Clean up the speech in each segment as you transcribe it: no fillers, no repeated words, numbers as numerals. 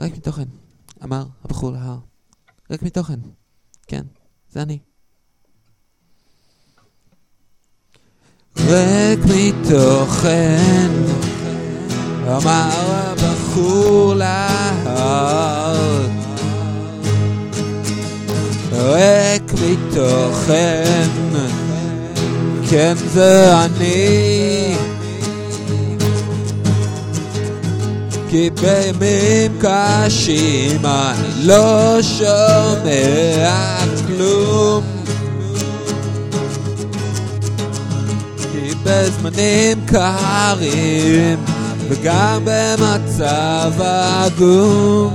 רק מתוכן, אמר הבחור להר. רק מתוכן. כן, זה אני. רק מתוכן, אמר הבחור להר. רק מתוכן, כן זה אני. כי בימים קשים אני לא שומע כלום, כי בזמנים קרים וגם במצב עגום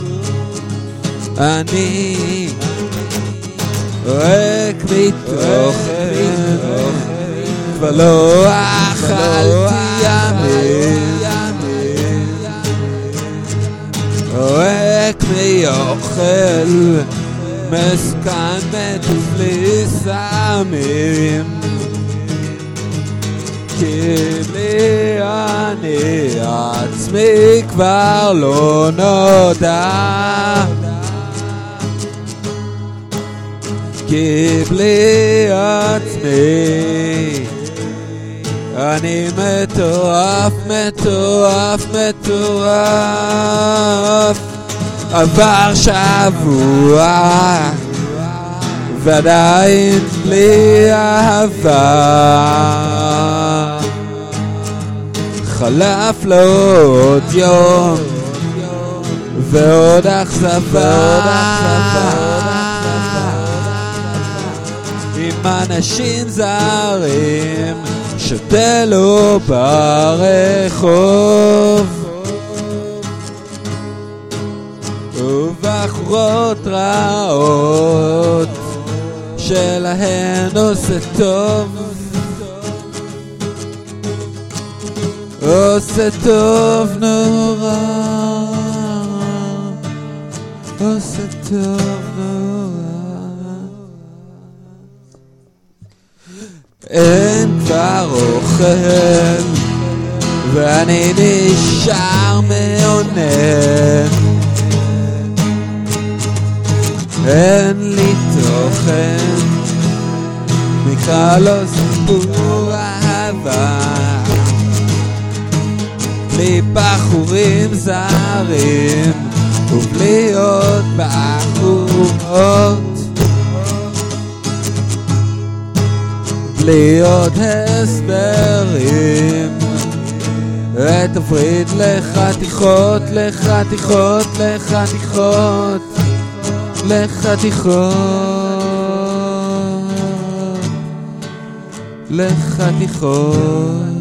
אני רק מתוכן, כבר לא אכלתי ימים, רק מאוכל מסכן בלי סמים, כי לי אני עצמי כבר לא נודע, כי בלי עצמי אני מטורף, מטורף, מטורף. עבר שבוע ועדיין בלי אהבה, חלף לו עוד יום ועוד אכזבה, עם אנשים זרים שותה לו ברחוב, ובחורות רעות שלהן עושה טוב, עושה טוב נורא, עושה טוב נורא. אין כבר אוכל ואני נשאר מעונן, אין לי תוכן, מקרא לו סיפור אהבה, בלי בחורים זרים ובלי עוד בחורות, בלי עוד הסברים, ותפריד לחתיכות, לחתיכות, לחתיכות, לחתיכות, לחתיכות.